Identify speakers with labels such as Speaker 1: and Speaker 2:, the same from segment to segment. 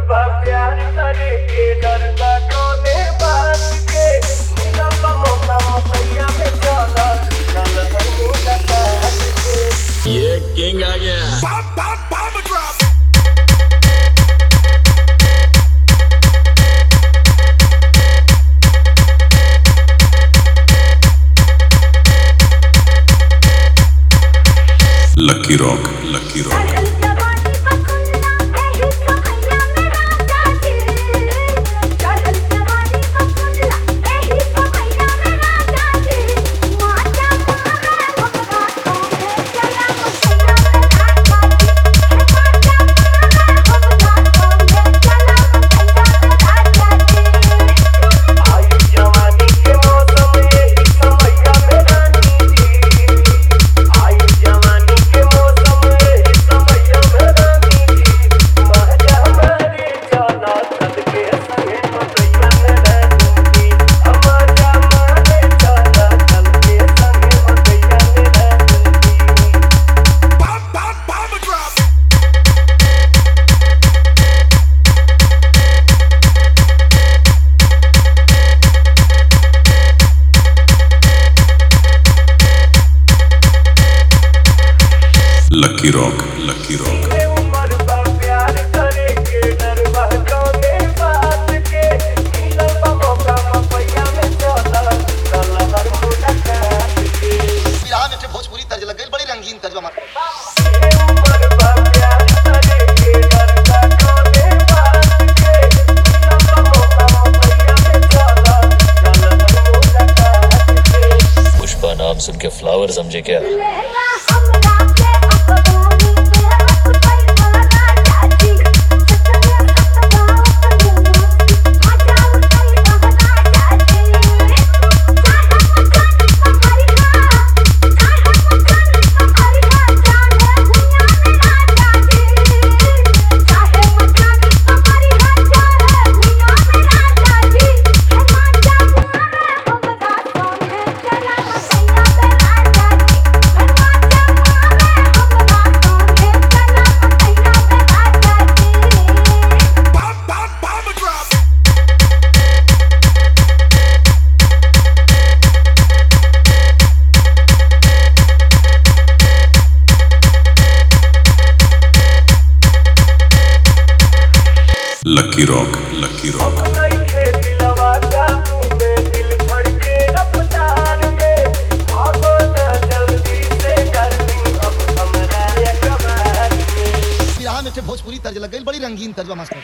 Speaker 1: बा प्यार करे के डरता कोने बात के मिलल बा मौका मपैया में चला चल हर मुलाकात के
Speaker 2: ये किंग आ गया।
Speaker 3: Lucky rock, lucky rock. Lucky rock, lucky rock.
Speaker 4: Bhojpuri तर्ज लग गई बड़ी रंगीन तर्ज हमारे
Speaker 2: पुष्पा नाम सुन के फ्लावर समझे क्या?
Speaker 3: Lucky rock, lucky rock.
Speaker 4: Bhojpuri तर्ज लग गई बड़ी रंगीन तर्ज हमारे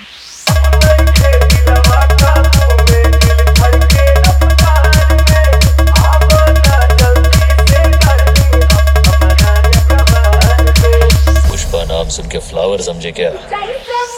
Speaker 2: पुष्पा नाम सुन के फ्लावर समझे क्या?